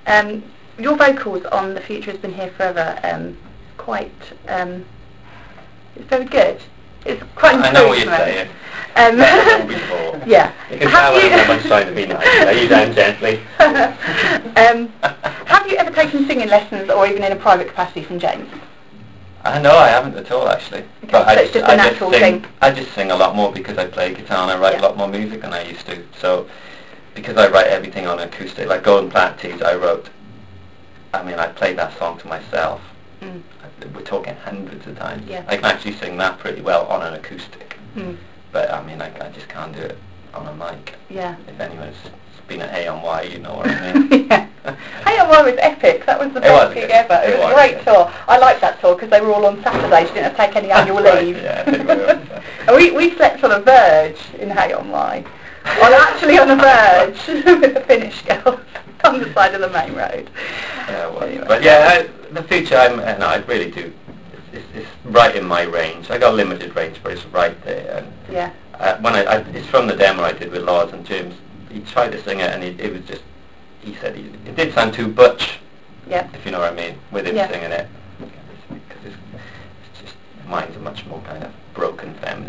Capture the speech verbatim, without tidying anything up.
Um, your vocals on The Future Has Been Here Forever, um, quite, um, it's very good. It's quite I know what you're saying. Um, Better than before. Yeah. You can tell when I'm not trying to be nice. Lay you down gently. um, have you ever taken singing lessons or even in a private capacity from James? Uh, no, I haven't at all, actually. Okay, but so I, it's just a I natural just sing, thing. I just sing a lot more because I play guitar and I write Yeah. a lot more music than I used to. So, because I write everything on acoustic, like Golden Platties, I wrote, I mean, I played that song to myself. Mm. We're talking hundreds of times. Yeah. I can actually sing that pretty well on an acoustic. Mm. But, I mean, I, I just can't do it on a mic. Yeah. If anyone's been at Hay on Wye, you know what I mean. Yeah. Hay on Wye was epic. That was the It best was gig good. ever. It, It was a was great good. tour. I liked that tour because they were all on Saturdays. You didn't have to take any annual Right, leave. yeah, they were. And we, we slept on a verge in Hay on Wye. On actually on a verge with the Finnish girls on the side of the main road. Yeah, it was. Anyway. But yeah, I, the future, I'm, uh, no, I really do. It's, it's, it's right in my range. I got a limited range, but it's right there. And Yeah. uh, when I, I, it's from the demo I did with Lars and James. He tried to sing it, and he, it was just. He said he, it did sound too butch. Yeah. If you know what I mean, with him Yeah. singing it, because it's, it's just mine's a much more kind of broken feminine.